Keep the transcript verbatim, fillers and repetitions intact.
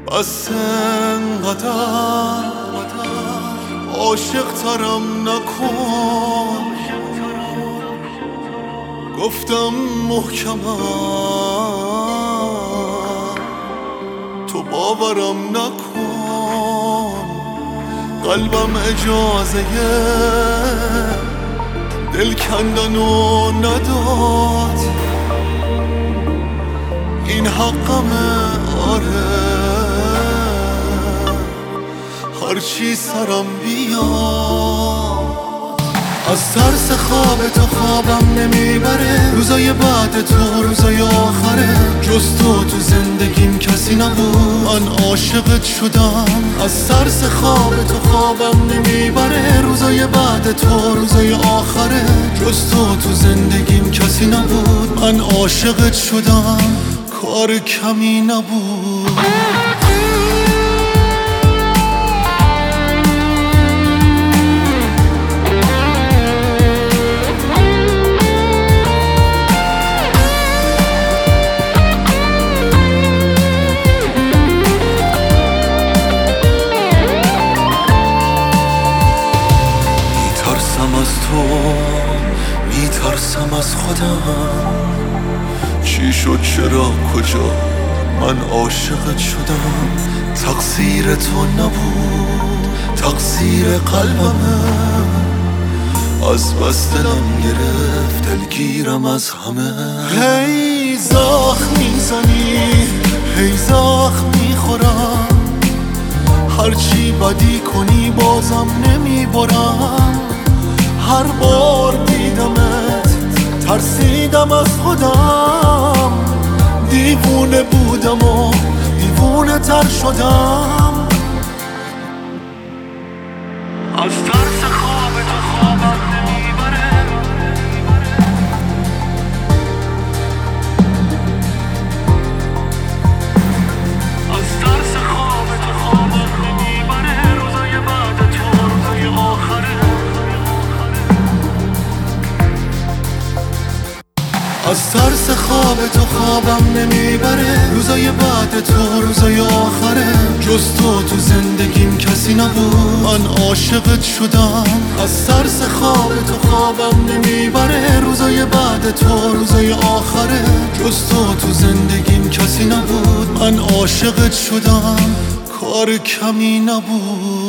بس انقدر عاشق ترم نکن. گفتم محکمم تو باورم نکن. قلبم اجازه دل کندنو نداد. این حقمه آره، هرچی سرم بیاد. از ترس خواب تو خوابم نمیبره. روزای بعد تو روزای آخره. جز تو تو زندگیم کسی نبود، من عاشقت شدم. از ترس خواب تو خوابم نمیبره. روزای بعد تو روزای آخره. جز تو تو زندگیم کسی نبود، من عاشقت شدم. کار کمی نبود. میترسم از تو، میترسم از خودم. چی شد چرا کجا من عاشقت شدم؟ تقصیر تو نبود، تقصیر قلبمه. از بس دلم گرفت، دلگیرم از همه. هی زخم میزنی، هی زخم میخورم. هرچی بدی کنی بازم نمیبرم. هر بار دیدمت ترسیدم از خودم. دیوونه بودم و دیوونه تر شدم. از ترس خواب تو خوابم نمیبره. از ترس خواب تو خوابم نمیبره. روزای بعد تو روزای آخره. از ترس خواب تو خوابم نمیبره. روزای بعد تو روزای آخره. جز تو تو زندگیم کسی نبود، من عاشقت شدم. از ترس خواب تو خوابم نمیبره. روزای بعد تو روزای آخره. جز تو تو زندگیم کسی نبود، من عاشقت شدم. کار کمی نبود.